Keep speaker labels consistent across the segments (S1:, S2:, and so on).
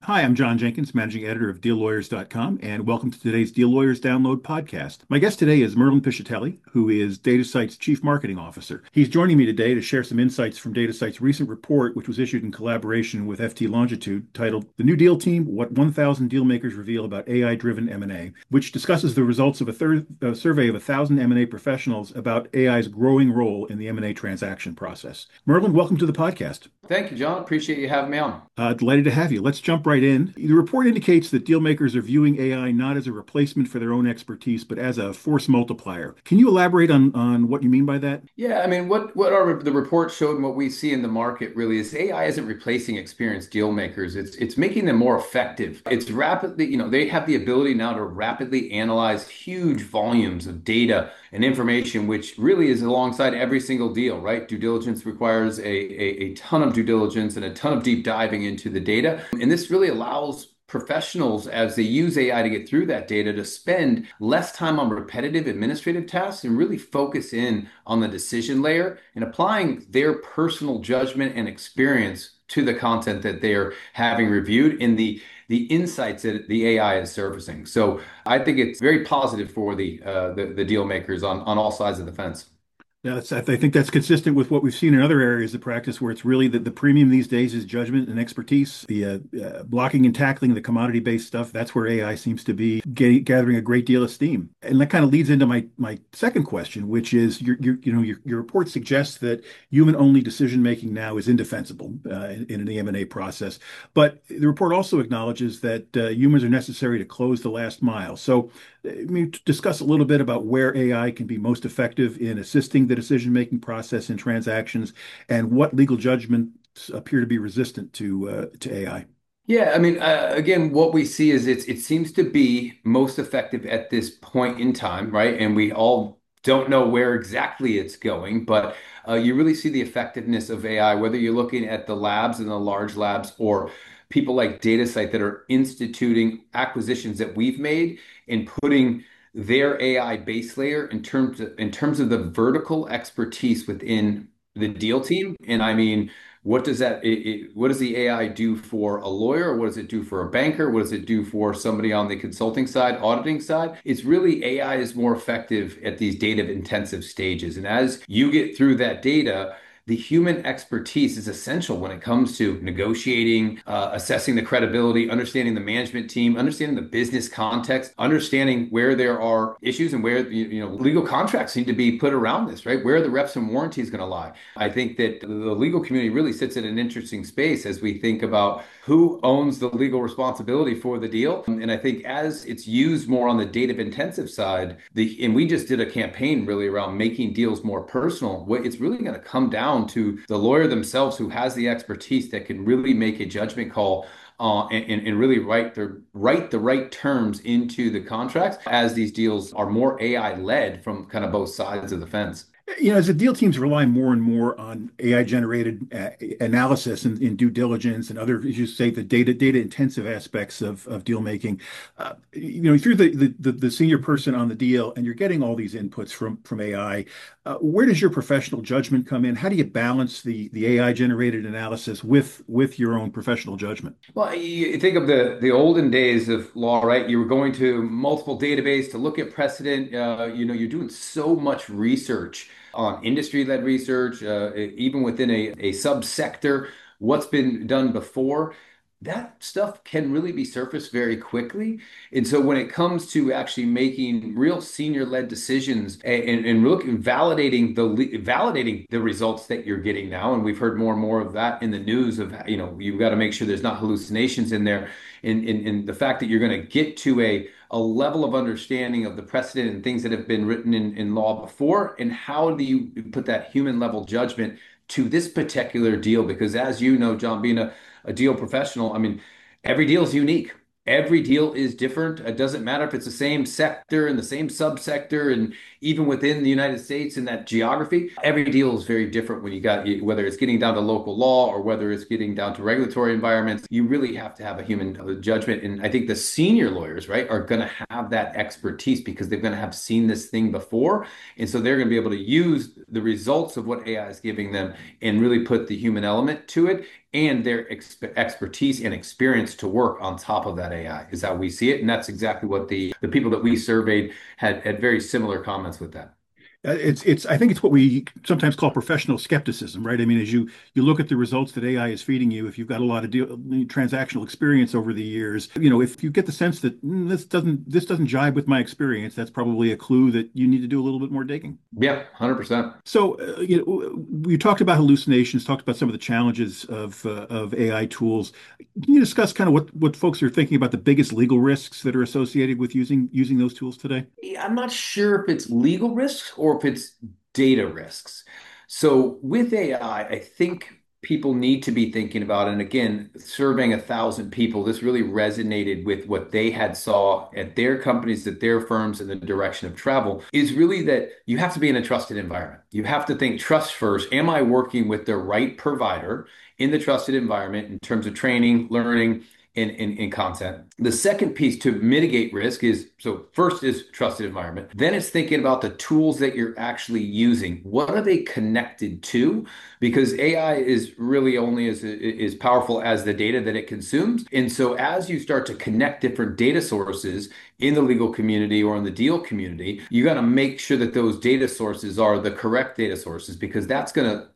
S1: Hi, I'm John Jenkins, managing editor of DealLawyers.com, and welcome to today's Deal Lawyers Download podcast. My guest today is Merlin Piscitelli, who is DataSite's Chief Marketing Officer. He's joining me today to share some insights from DataSite's recent report, which was issued in collaboration with FT Longitude, titled "The New Deal Team: What 1,000 Dealmakers Reveal About AI-Driven M&A," which discusses the results of a survey of 1,000 M&A professionals about AI's growing role in the M&A transaction process. Merlin, welcome to the podcast.
S2: Thank you, John. Appreciate you having me on.
S1: Delighted to have you. Let's jump right in. The report indicates that deal makers are viewing AI not as a replacement for their own expertise, but as a force multiplier. Can you elaborate on what you mean by that?
S2: Yeah, I mean, the report showed and what we see in the market really is AI isn't replacing experienced deal makers. It's making them more effective. It's rapidly, they have the ability now to rapidly analyze huge volumes of data and information, which really is alongside every single deal, right? Due diligence requires a ton of due diligence and a ton of deep diving into the data. And this really allows professionals, as they use AI to get through that data, to spend less time on repetitive administrative tasks and really focus in on the decision layer and applying their personal judgment and experience to the content that they're having reviewed in the insights that the AI is surfacing. So I think it's very positive for the deal makers on all sides of the fence.
S1: Yeah, I think that's consistent with what we've seen in other areas of practice, where it's really the premium these days is judgment and expertise. The blocking and tackling, the commodity-based stuff, that's where AI seems to be gathering a great deal of steam. And that kind of leads into my second question, which is your report suggests that human-only decision making now is indefensible in an M&A process, but the report also acknowledges that humans are necessary to close the last mile. So discuss a little bit about where AI can be most effective in assisting the decision-making process in transactions and what legal judgments appear to be resistant to AI.
S2: Yeah, I mean, again, what we see is it seems to be most effective at this point in time, right? And we all don't know where exactly it's going, but you really see the effectiveness of AI, whether you're looking at the labs and the large labs or people like DataSite that are instituting acquisitions that we've made and putting their AI base layer in terms of the vertical expertise within the deal team. And I mean, what does the AI do for a lawyer? What does it do for a banker? What does it do for somebody on the consulting side, auditing side? It's really AI is more effective at these data intensive stages. And as you get through that data, the human expertise is essential when it comes to negotiating, assessing the credibility, understanding the management team, understanding the business context, understanding where there are issues and where legal contracts need to be put around this, right? Where the reps and warranties going to lie. I think that the legal community really sits in an interesting space as we think about who owns the legal responsibility for the deal. And I think as it's used more on the data intensive side, and we just did a campaign really around making deals more personal, what it's really going to come down to the lawyer themselves who has the expertise that can really make a judgment call and really write the right terms into the contracts as these deals are more AI led from kind of both sides of the fence.
S1: As the deal teams rely more and more on AI generated analysis and in due diligence and other, as you say, the data intensive aspects of deal making, through the senior person on the deal, and you're getting all these inputs from AI. Where does your professional judgment come in? How do you balance the AI generated analysis with your own professional judgment?
S2: Well, you think of the olden days of law, right? You were going to multiple database to look at precedent. You're doing so much research on industry-led research, even within a subsector, what's been done before. That stuff can really be surfaced very quickly. And so when it comes to actually making real senior-led decisions and looking validating the results that you're getting now, and we've heard more and more of that in the news of, you've got to make sure there's not hallucinations in there. In the fact that you're going to get to a level of understanding of the precedent and things that have been written in law before, and how do you put that human level judgment to this particular deal? Because as you know, John, being a deal professional, I mean, every deal is unique. Every deal is different. It doesn't matter if it's the same sector and the same subsector, and even within the United States in that geography, every deal is very different when whether it's getting down to local law or whether it's getting down to regulatory environments. You really have to have a human judgment. And I think the senior lawyers, right, are going to have that expertise because they're going to have seen this thing before. And so they're going to be able to use the results of what AI is giving them and really put the human element to it and their expertise and experience to work on top of that AI is how we see it. And that's exactly what the people that we surveyed had very similar comments with that.
S1: I think it's what we sometimes call professional skepticism, right? I mean, as you look at the results that AI is feeding you, if you've got a lot of transactional experience over the years, if you get the sense that this doesn't jibe with my experience, that's probably a clue that you need to do a little bit more digging.
S2: Yeah, 100%.
S1: So, we talked about hallucinations, talked about some of the challenges of AI tools. Can you discuss kind of what folks are thinking about the biggest legal risks that are associated with using those tools today?
S2: Yeah, I'm not sure if it's legal risks or if it's data risks. So with AI, I think people need to be thinking about, and again, surveying 1,000 people, this really resonated with what they had saw at their companies, at their firms, in the direction of travel, is really that you have to be in a trusted environment. You have to think trust first. Am I working with the right provider in the trusted environment in terms of training, learning, in content? The second piece to mitigate risk is, so first is trusted environment. Then it's thinking about the tools that you're actually using. What are they connected to? Because AI is really only as powerful as the data that it consumes. And so as you start to connect different data sources in the legal community or in the deal community, you got to make sure that those data sources are the correct data sources, because that's going to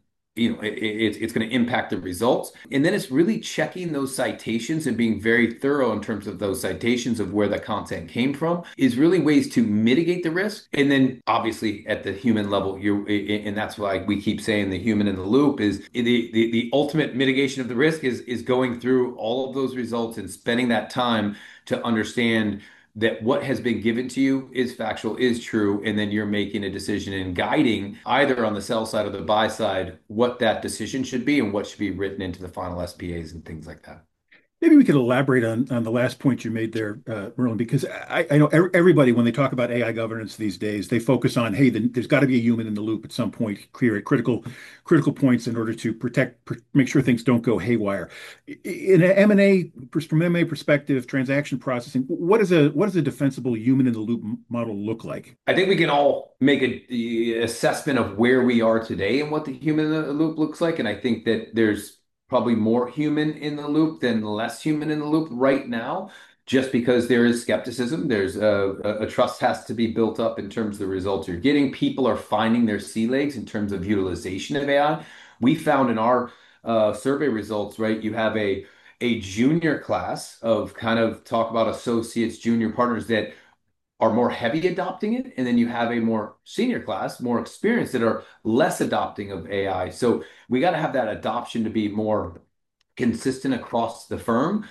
S2: it's going to impact the results. And then it's really checking those citations and being very thorough in terms of those citations of where the content came from is really ways to mitigate the risk. And then obviously at the human level, and that's why we keep saying the human in the loop is the ultimate mitigation of the risk is going through all of those results and spending that time to understand that what has been given to you is factual, is true, and then you're making a decision and guiding either on the sell side or the buy side what that decision should be and what should be written into the final SPAs and things like that.
S1: Maybe we could elaborate on the last point you made there, Merlin, because I know everybody, when they talk about AI governance these days, they focus on, hey, there's got to be a human in the loop at some point, clear at critical points in order to make sure things don't go haywire. In an M&A, from an M&A perspective, transaction processing, what does a defensible human in the loop model look like?
S2: I think we can all make a assessment of where we are today and what the human in the loop looks like. And I think that there's probably more human in the loop than less human in the loop right now, just because there is skepticism. There's a trust has to be built up in terms of the results you're getting. People are finding their sea legs in terms of utilization of AI. We found in our survey results, right, you have a junior class of kind of talk about associates, junior partners that are more heavy adopting it, and then you have a more senior class, more experienced, that are less adopting of AI. So we got to have that adoption to be more consistent across the firm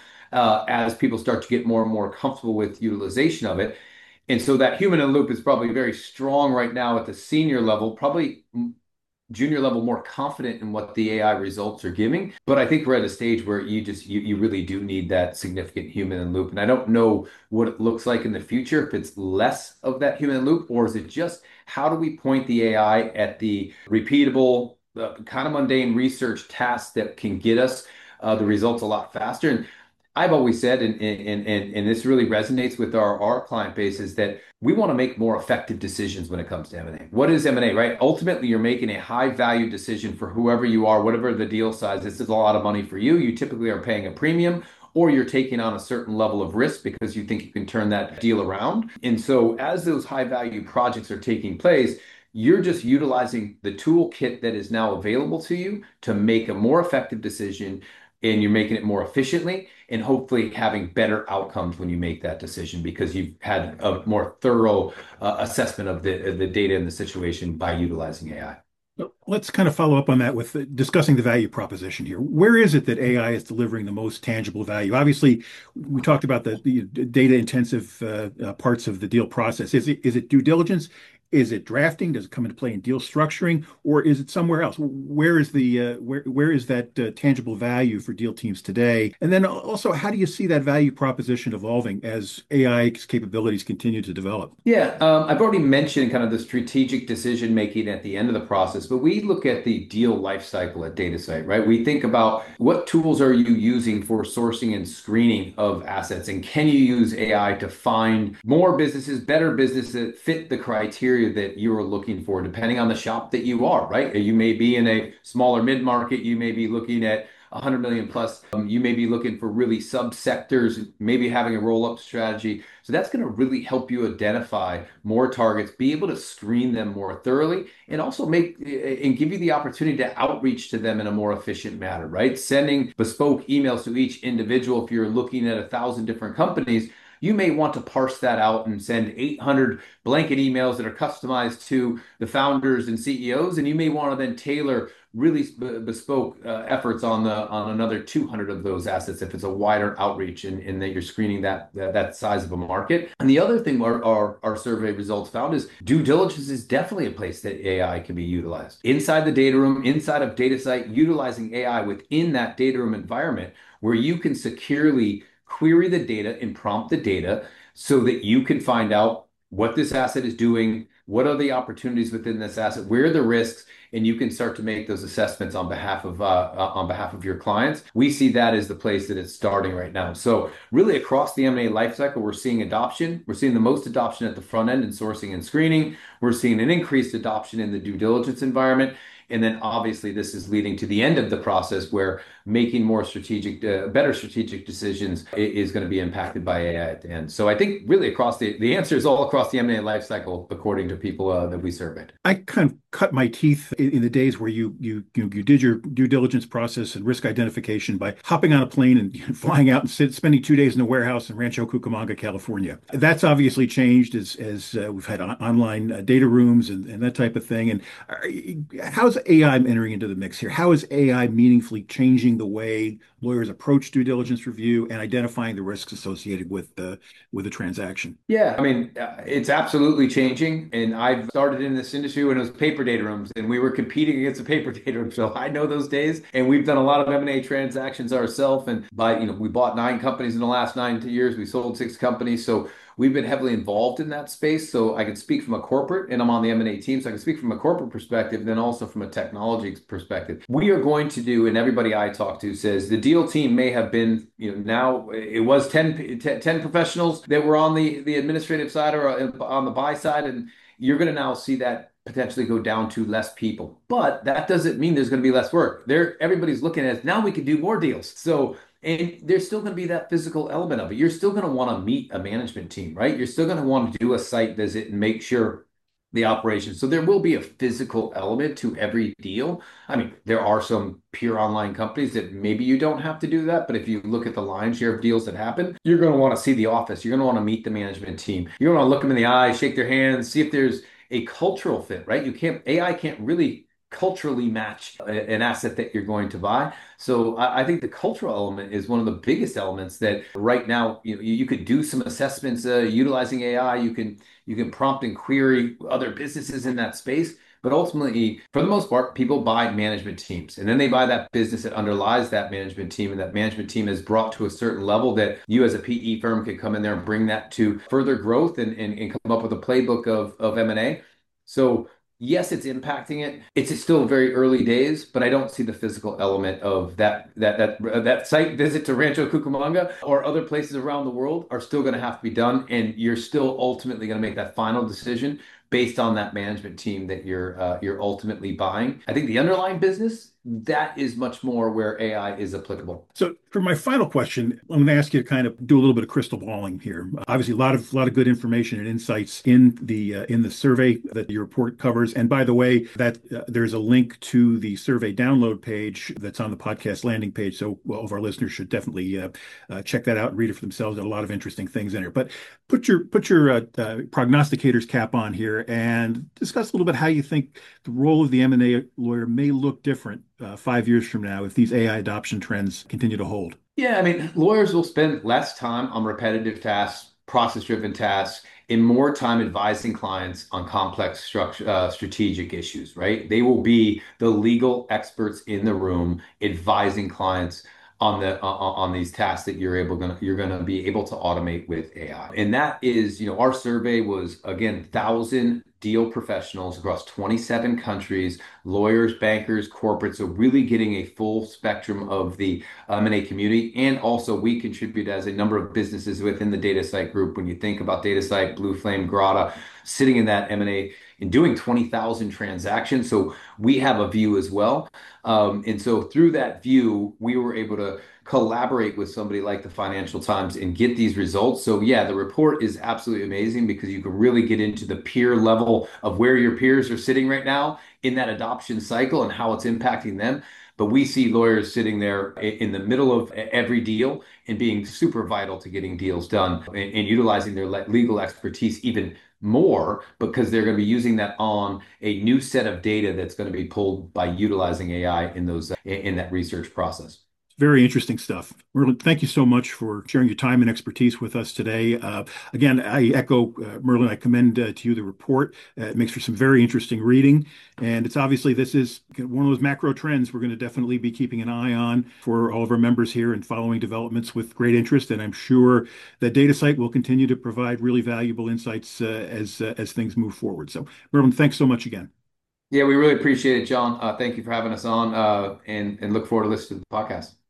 S2: as people start to get more and more comfortable with utilization of it. And so that human in the loop is probably very strong right now at the senior level, probably junior level more confident in what the AI results are giving. But I think we're at a stage where you really do need that significant human in loop. And I don't know what it looks like in the future, if it's less of that human in loop, or is it just how do we point the AI at the repeatable, kind of mundane research tasks that can get us the results a lot faster. And I've always said, and this really resonates with our client base, is that we want to make more effective decisions when it comes to M&A. What is M&A, right? Ultimately, you're making a high value decision for whoever you are, whatever the deal size. This is a lot of money for you. You typically are paying a premium, or you're taking on a certain level of risk because you think you can turn that deal around. And so as those high value projects are taking place, you're just utilizing the toolkit that is now available to you to make a more effective decision, and you're making it more efficiently and hopefully having better outcomes when you make that decision because you've had a more thorough assessment of the data and the situation by utilizing AI.
S1: Let's kind of follow up on that with discussing the value proposition here. Where is it that AI is delivering the most tangible value? Obviously, we talked about the data intensive parts of the deal process. Is it due diligence? Is it drafting? Does it come into play in deal structuring, or is it somewhere else? Where is that tangible value for deal teams today? And then also, how do you see that value proposition evolving as AI's capabilities continue to develop?
S2: Yeah, I've already mentioned kind of the strategic decision making at the end of the process, but we look at the deal lifecycle at DataSite, right? We think about what tools are you using for sourcing and screening of assets, and can you use AI to find more businesses, better businesses that fit the criteria that you are looking for, depending on the shop that you are, right? You may be in a smaller mid-market, you may be looking at 100 million plus. You may be looking for really subsectors, maybe having a roll-up strategy. So that's going to really help you identify more targets, be able to screen them more thoroughly, and also make and give you the opportunity to outreach to them in a more efficient manner, right? Sending bespoke emails to each individual. If you're looking at 1,000 different companies, you may want to parse that out and send 800 blanket emails that are customized to the founders and CEOs, and you may want to then tailor really bespoke efforts on another 200 of those assets if it's a wider outreach and that you're screening that size of a market. And the other thing our survey results found is due diligence is definitely a place that AI can be utilized. Inside the data room, inside of DataSite, utilizing AI within that data room environment where you can securely query the data and prompt the data so that you can find out what this asset is doing, what are the opportunities within this asset, where are the risks, and you can start to make those assessments on behalf of your clients. We see that as the place that it's starting right now. So really across the M&A lifecycle, we're seeing adoption. We're seeing the most adoption at the front end in sourcing and screening. We're seeing an increased adoption in the due diligence environment. And then obviously this is leading to the end of the process where making more strategic, better strategic decisions is going to be impacted by AI at the end. So I think really across the answer is all across the M&A lifecycle, according to people that we surveyed.
S1: I kind of cut my teeth in the days where you did your due diligence process and risk identification by hopping on a plane and flying out and spending 2 days in a warehouse in Rancho Cucamonga, California. That's obviously changed as we've had online data rooms and that type of thing. And how's AI entering into the mix here? How is AI meaningfully changing the way lawyers approach due diligence review and identifying the risks associated with the transaction?
S2: Yeah, I mean, it's absolutely changing. And I've started in this industry when it was paper data rooms and we were competing against the paper data room. So I know those days. And we've done a lot of M&A transactions ourselves. And we bought 9 companies in the last 9 years. We sold 6 companies. So we've been heavily involved in that space. So I can speak from a corporate, and I'm on the M&A team. So I can speak from a corporate perspective, and then also from a technology perspective. We are going to do, and everybody I talk to says the deal team may have been, now it was 10 professionals that were on the administrative side or on the buy side. And you're going to now see that potentially go down to less people. But that doesn't mean there's going to be less work. Everybody's looking at now we can do more deals. So and there's still going to be that physical element of it. You're still going to want to meet a management team, right? You're still going to want to do a site visit and make sure the operation. So there will be a physical element to every deal. I mean, there are some pure online companies that maybe you don't have to do that, but if you look at the lion's share of deals that happen, you're going to want to see the office. You're going to want to meet the management team. You're going to want to look them in the eye, shake their hands, see if there's a cultural fit, right? AI can't really culturally match an asset that you're going to buy. So I think the cultural element is one of the biggest elements that right now, you could do some assessments utilizing AI. You can prompt and query other businesses in that space. But ultimately, for the most part, people buy management teams and then they buy that business that underlies that management team. And that management team is brought to a certain level that you as a PE firm could come in there and bring that to further growth and come up with a playbook of M&A. So yes, it's impacting it. It's still very early days, but I don't see the physical element of that site visit to Rancho Cucamonga or other places around the world are still going to have to be done, and you're still ultimately going to make that final decision based on that management team that you're ultimately buying. I think the underlying business, that is much more where AI is applicable.
S1: So for my final question, I'm going to ask you to kind of do a little bit of crystal balling here. Obviously, a lot of good information and insights in the survey that your report covers. And by the way, that there's a link to the survey download page that's on the podcast landing page. So all of our listeners should definitely check that out and read it for themselves. There are a lot of interesting things in here. But put your prognosticator's cap on here and discuss a little bit how you think the role of the M&A lawyer may look different 5 years from now if these AI adoption trends continue to hold.
S2: Yeah, I mean, lawyers will spend less time on repetitive tasks, process-driven tasks, and more time advising clients on complex strategic issues, right? They will be the legal experts in the room advising clients on these tasks that you're going to be able to automate with AI. And that is, our survey was again 1,000 deal professionals across 27 countries, lawyers, bankers, corporates. So really getting a full spectrum of the M&A community. And also we contribute as a number of businesses within the DataSite group. When you think about DataSite, Blue Flame, Grata, sitting in that M&A and doing 20,000 transactions. So we have a view as well. And so through that view, we were able to collaborate with somebody like the Financial Times and get these results. So yeah, the report is absolutely amazing because you can really get into the peer level of where your peers are sitting right now in that adoption cycle and how it's impacting them. But we see lawyers sitting there in the middle of every deal and being super vital to getting deals done and utilizing their legal expertise even more because they're going to be using that on a new set of data that's going to be pulled by utilizing AI in those in that research process.
S1: Very interesting stuff. Merlin, thank you so much for sharing your time and expertise with us today. Again, I echo Merlin. I commend to you the report. It makes for some very interesting reading. And it's obviously this is one of those macro trends we're going to definitely be keeping an eye on for all of our members here and following developments with great interest. And I'm sure that DataSite will continue to provide really valuable insights as things move forward. So, Merlin, thanks so much again.
S2: Yeah, we really appreciate it, John. Thank you for having us on and look forward to listening to the podcast.